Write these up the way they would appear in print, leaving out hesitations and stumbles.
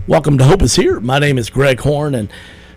Welcome to Hope is Here. My name is Greg Horn, and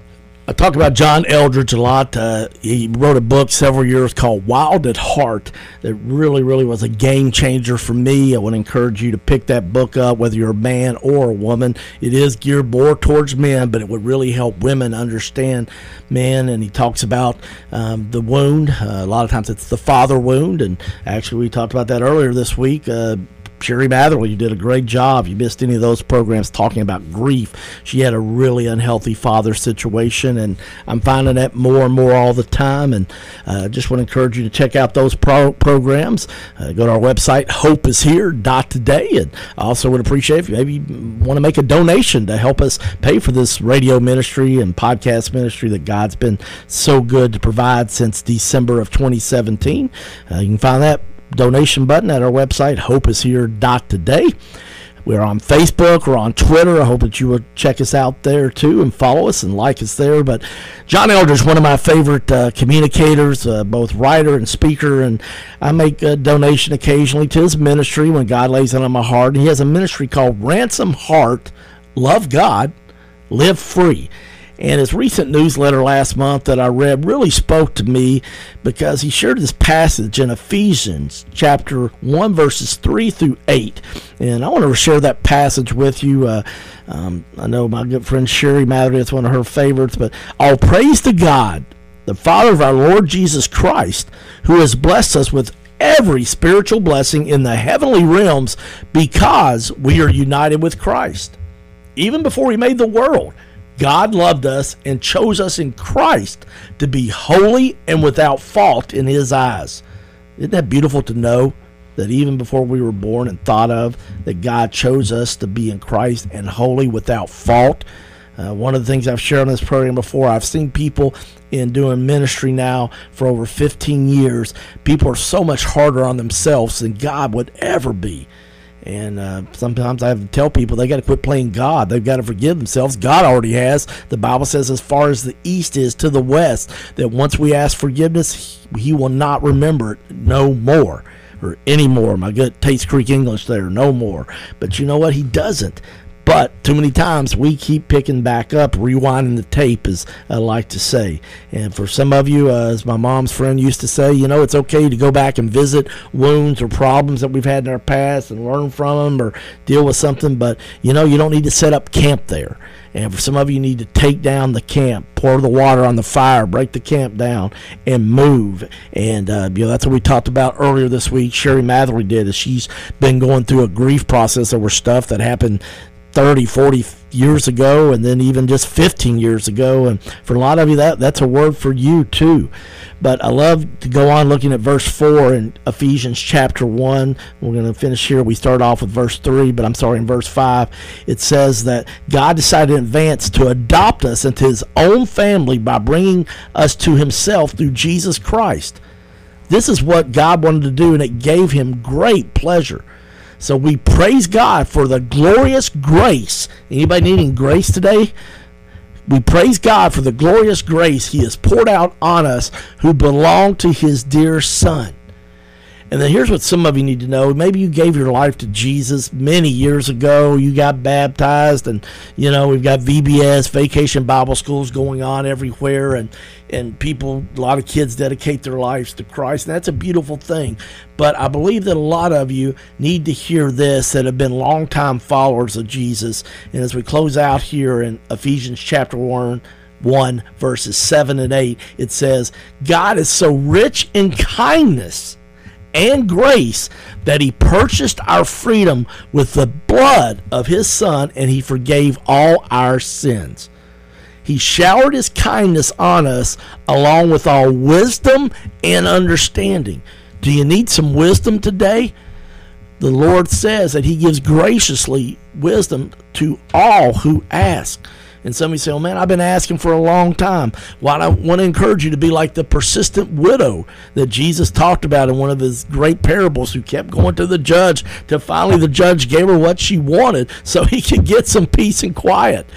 I talk about John Eldredge a lot. He wrote a book several years called Wild at Heart that really was a game changer for me. I would encourage you to pick that book up, whether you're a man or a woman. It is geared more towards men, but it would really help women understand men. And he talks about the wound. A lot of times it's the father wound, and actually we talked about that earlier this week. Sherry Matherly, you did a great job. You missed any of those programs talking about grief. She had a really unhealthy father situation, and I'm finding that more and more all the time. And I just want to encourage you to check out those programs. Go to our website, hopeishere.today. And I also would appreciate if you maybe want to make a donation to help us pay for this radio ministry and podcast ministry that God's been so good to provide since December of 2017. You can find that donation button at our website, hopeishere.today. We're on Facebook, we're on Twitter. I hope that you will check us out there too and follow us and like us there. But John Eldredge is one of my favorite communicators, both writer and speaker, and I make a donation occasionally to his ministry when God lays it on my heart. And he has a ministry called Ransom Heart, Love God, Live Free. And his recent newsletter last month that I read really spoke to me because he shared this passage in Ephesians chapter 1, verses 3 through 8. And I want to share that passage with you. I know my good friend Sherry Matherly, it's one of her favorites. But all praise to God, the Father of our Lord Jesus Christ, who has blessed us with every spiritual blessing in the heavenly realms because we are united with Christ. Even before he made the world, God loved us and chose us in Christ to be holy and without fault in his eyes. Isn't that beautiful to know that even before we were born and thought of, that God chose us to be in Christ and holy without fault? One of the things I've shared on this program before, I've seen people in doing ministry now for over 15 years. People are so much harder on themselves than God would ever be. And sometimes I have to tell people they got to quit playing God. They've got to forgive themselves. God already has. The Bible says as far as the east is to the west, that once we ask forgiveness, he will not remember it no more or anymore. My good Tate's Creek English there, no more. But you know what? He doesn't. But too many times we keep picking back up, rewinding the tape, as I like to say. And for some of you, as my mom's friend used to say, you know, it's okay to go back and visit wounds or problems that we've had in our past and learn from them or deal with something. But, you know, you don't need to set up camp there. And for some of you, you need to take down the camp, pour the water on the fire, break the camp down, and move. And, you know, that's what we talked about earlier this week. Sherry Matherly did, as she's been going through a grief process over stuff that happened 30, 40 years ago, and then even just 15 years ago. And for a lot of you, that's a word for you too. But I love to go on looking at verse 4 in Ephesians chapter 1. We're going to finish here. We start off with verse 3, but I'm sorry, in verse 5, it says that God decided in advance to adopt us into his own family by bringing us to himself through Jesus Christ. This is what God wanted to do, and it gave him great pleasure. So we praise God for the glorious grace. Anybody needing grace today? We praise God for the glorious grace he has poured out on us who belong to his dear Son. And then here's what some of you need to know. Maybe you gave your life to Jesus many years ago. You got baptized, and, you know, we've got VBS, Vacation Bible Schools going on everywhere, and people, a lot of kids dedicate their lives to Christ, and that's a beautiful thing. But I believe that a lot of you need to hear this that have been longtime followers of Jesus. And as we close out here in Ephesians chapter 1, verses 7 and 8, it says, God is so rich in kindness and grace that he purchased our freedom with the blood of his Son, and he forgave all our sins. He showered his kindness on us along with all wisdom and understanding. Do you need some wisdom today? The Lord says that he gives graciously wisdom to all who ask. And some of you say, oh man, I've been asking for a long time. Well, I want to encourage you to be like the persistent widow that Jesus talked about in one of his great parables, who kept going to the judge till finally the judge gave her what she wanted so he could get some peace and quiet.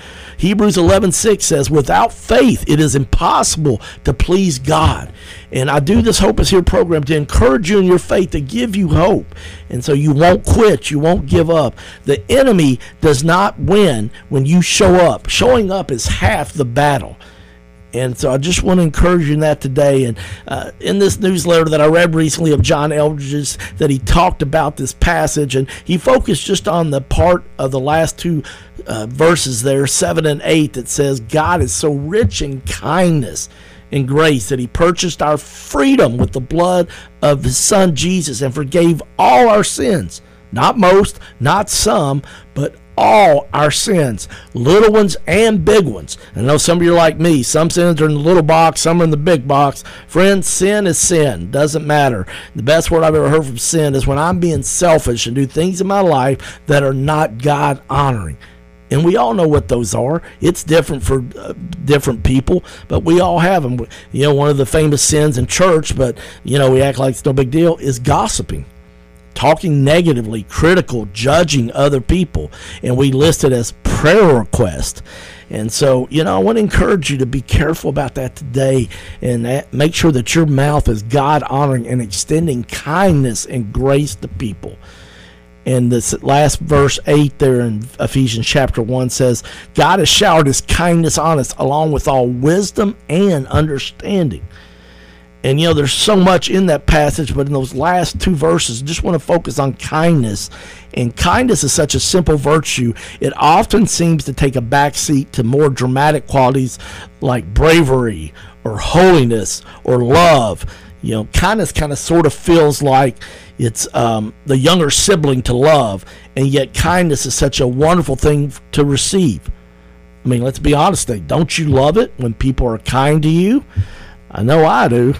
Hebrews 11:6 says, without faith, it is impossible to please God. And I do this Hope is Here program to encourage you in your faith, to give you hope. And so you won't quit. You won't give up. The enemy does not win when you show up. Showing up is half the battle. And so I just want to encourage you in that today. And in this newsletter that I read recently of John Eldredge's, that he talked about this passage, and he focused just on the part of the last two verses there, 7 and 8, that says, God is so rich in kindness and grace that he purchased our freedom with the blood of his son Jesus and forgave all our sins. Not most, not some, but all our sins, little ones and big ones. I know some of you are like me. Some sins are in the little box, some are in the big box. Friends, sin is sin. Doesn't matter. The best word I've ever heard from sin is when I'm being selfish and do things in my life that are not God honoring. And we all know what those are. It's different for different people, but we all have them. You know, one of the famous sins in church, but, you know, we act like it's no big deal, is gossiping. Talking negatively, critical, judging other people. And we list it as prayer request. And so, you know, I want to encourage you to be careful about that today, and make sure that your mouth is God honoring and extending kindness and grace to people. And this last verse 8 there in Ephesians chapter 1 says, God has showered his kindness on us along with all wisdom and understanding. And, you know, there's so much in that passage, but in those last two verses, I just want to focus on kindness. And kindness is such a simple virtue. It often seems to take a backseat to more dramatic qualities like bravery or holiness or love. You know, kindness kind of sort of feels like it's the younger sibling to love, and yet kindness is such a wonderful thing to receive. I mean, let's be honest, don't you love it when people are kind to you? I know I do.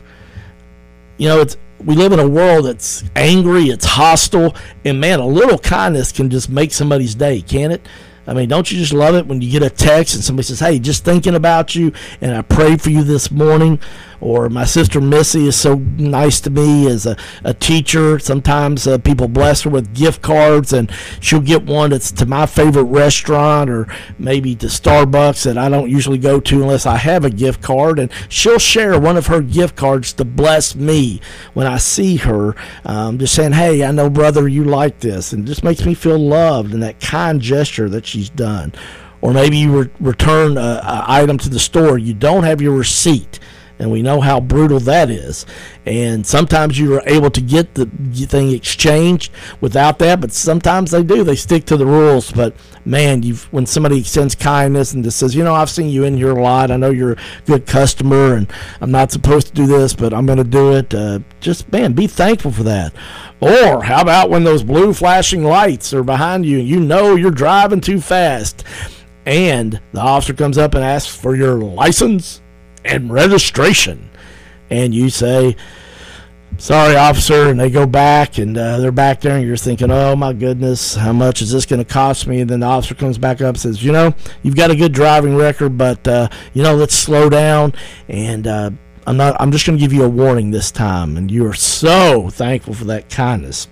You know, we live in a world that's angry, it's hostile, and man, a little kindness can just make somebody's day, can't it? I mean, don't you just love it when you get a text and somebody says, hey, just thinking about you, and I prayed for you this morning? Or my sister Missy is so nice to me as a teacher. Sometimes people bless her with gift cards, and she'll get one that's to my favorite restaurant or maybe to Starbucks that I don't usually go to unless I have a gift card. And she'll share one of her gift cards to bless me when I see her, just saying, hey, I know, brother, you like this. And it just makes me feel loved, and that kind gesture that she's done. Or maybe you return an item to the store. You don't have your receipt. And we know how brutal that is. And sometimes you are able to get the thing exchanged without that, but sometimes they do. They stick to the rules. But, man, when somebody extends kindness and just says, you know, I've seen you in here a lot. I know you're a good customer, and I'm not supposed to do this, but I'm going to do it. Just, man, be thankful for that. Or how about when those blue flashing lights are behind you and you know you're driving too fast, and the officer comes up and asks for your license and registration, and you say, sorry, officer, and they go back, and they're back there, and you're thinking, oh my goodness, how much is this going to cost me? And then the officer comes back up and says, you know, you've got a good driving record, but you know, let's slow down, and I'm just going to give you a warning this time. And you are so thankful for that kindness.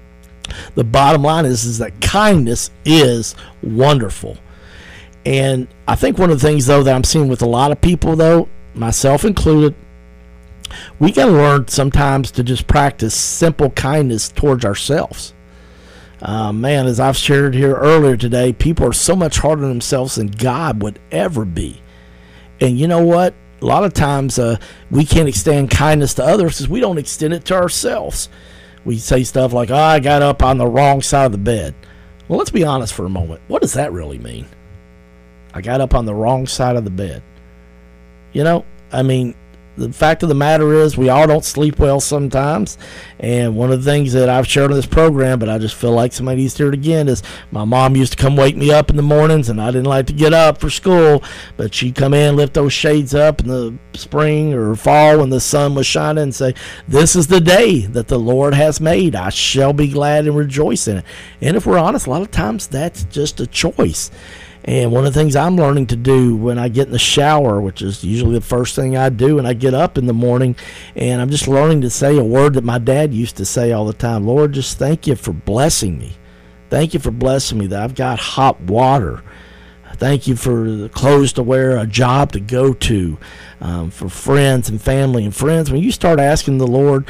The bottom line is that kindness is wonderful. And I think one of the things, though, that I'm seeing with a lot of people, though, myself included, we got to learn sometimes to just practice simple kindness towards ourselves. Man, as I've shared here earlier today, people are so much harder on themselves than God would ever be. And you know what? A lot of times we can't extend kindness to others because we don't extend it to ourselves. We say stuff like, oh, I got up on the wrong side of the bed. Well, let's be honest for a moment. What does that really mean? I got up on the wrong side of the bed. You know, I mean, the fact of the matter is we all don't sleep well sometimes. And one of the things that I've shared on this program, but I just feel like somebody needs to hear it again, is my mom used to come wake me up in the mornings, and I didn't like to get up for school, but she'd come in, lift those shades up in the spring or fall when the sun was shining and say, this is the day that the Lord has made. I shall be glad and rejoice in it. And if we're honest, a lot of times that's just a choice. And one of the things I'm learning to do when I get in the shower, which is usually the first thing I do when I get up in the morning, and I'm just learning to say a word that my dad used to say all the time. Lord, just thank you for blessing me. Thank you for blessing me that I've got hot water Thank you for the clothes to wear, a job to go to, for friends and family and friends. When you start asking the Lord,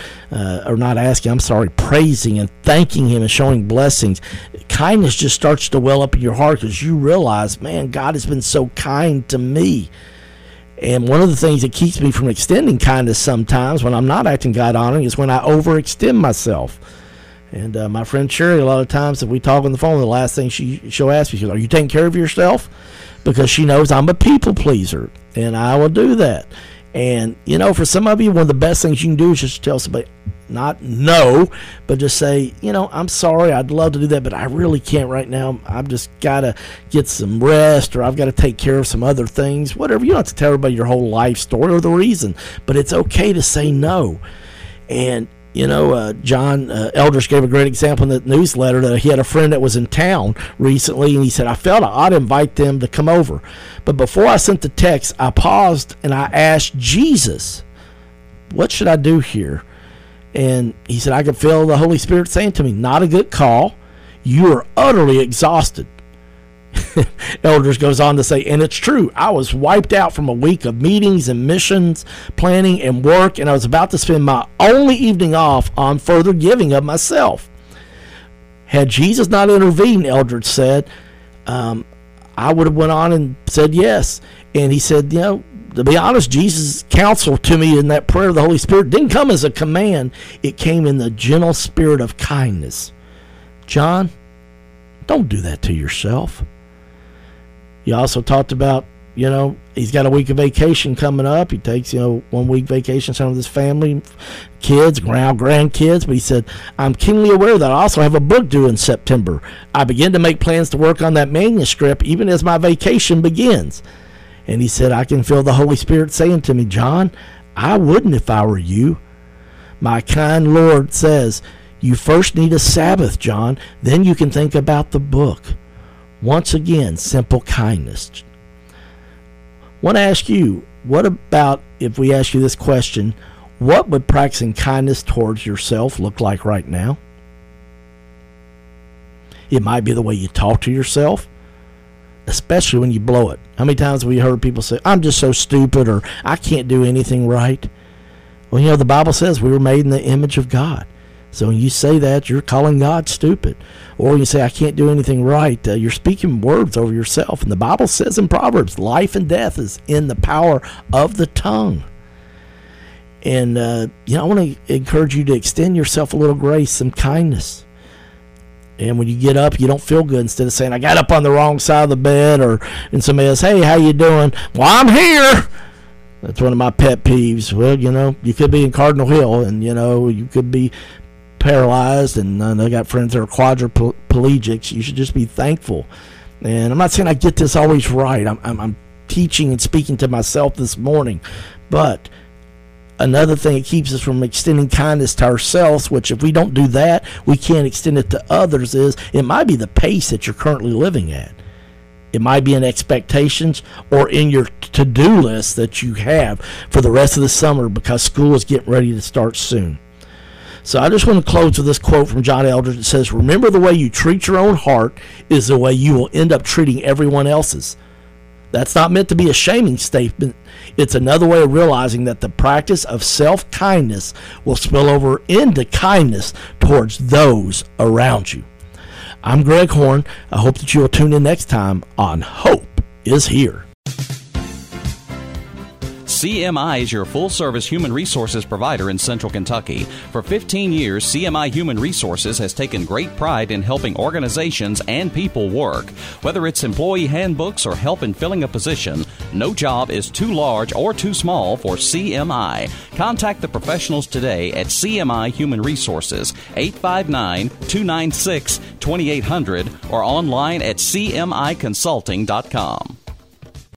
praising and thanking Him and showing blessings, kindness just starts to well up in your heart because you realize, man, God has been so kind to me. And one of the things that keeps me from extending kindness sometimes when I'm not acting God-honoring is when I overextend myself. And my friend Sherry, a lot of times if we talk on the phone, the last thing she'll ask me, she goes, are you taking care of yourself? Because she knows I'm a people pleaser, and I will do that. And, for some of you, one of the best things you can do is just tell somebody, not no, but just say, I'm sorry, I'd love to do that, but I really can't right now. I've just got to get some rest, or I've got to take care of some other things, whatever. You don't have to tell everybody your whole life story or the reason, but it's okay to say no. And, John Eldridge gave a great example in the newsletter that he had a friend that was in town recently, and he said, I felt I ought to invite them to come over. But before I sent the text, I paused and I asked Jesus, what should I do here? And he said, I could feel the Holy Spirit saying to me, not a good call. You are utterly exhausted. Eldridge goes on to say, and it's true, I was wiped out from a week of meetings and missions, planning and work, and I was about to spend my only evening off on further giving of myself. Had Jesus not intervened, Eldridge said, I would have went on and said yes. And he said, to be honest, Jesus' counsel to me in that prayer of the Holy Spirit didn't come as a command. It came in the gentle spirit of kindness. John, don't do that to yourself. He also talked about, he's got a week of vacation coming up. He takes, 1 week vacation, some of his family, kids, grandkids. But he said, I'm keenly aware that I also have a book due in September. I begin to make plans to work on that manuscript even as my vacation begins. And he said, I can feel the Holy Spirit saying to me, John, I wouldn't if I were you. My kind Lord says, you first need a Sabbath, John. Then you can think about the book. Once again, simple kindness. I want to ask you, what about if we ask you this question, what would practicing kindness towards yourself look like right now? It might be the way you talk to yourself, especially when you blow it. How many times have we heard people say, I'm just so stupid, or I can't do anything right? Well, the Bible says we were made in the image of God. So when you say that, you're calling God stupid. Or you say, I can't do anything right. You're speaking words over yourself. And the Bible says in Proverbs, life and death is in the power of the tongue. And, I want to encourage you to extend yourself a little grace, some kindness. And when you get up, you don't feel good. Instead of saying, I got up on the wrong side of the bed, and somebody else, hey, how you doing? Well, I'm here. That's one of my pet peeves. Well, you could be in Cardinal Hill, and, you could be paralyzed, and I got friends that are quadriplegics. You should just be thankful. And I'm not saying I get this always right. I'm teaching and speaking to myself this morning. But another thing that keeps us from extending kindness to ourselves, which if we don't do that, we can't extend it to others, is it might be the pace that you're currently living at. It might be in expectations or in your to-do list that you have for the rest of the summer because school is getting ready to start soon. So I just want to close with this quote from John Eldridge. It says, remember, the way you treat your own heart is the way you will end up treating everyone else's. That's not meant to be a shaming statement. It's another way of realizing that the practice of self-kindness will spill over into kindness towards those around you. I'm Greg Horn. I hope that you will tune in next time on Hope is Here. CMI is your full-service human resources provider in Central Kentucky. For 15 years, CMI Human Resources has taken great pride in helping organizations and people work. Whether it's employee handbooks or help in filling a position, no job is too large or too small for CMI. Contact the professionals today at CMI Human Resources, 859-296-2800, or online at cmiconsulting.com.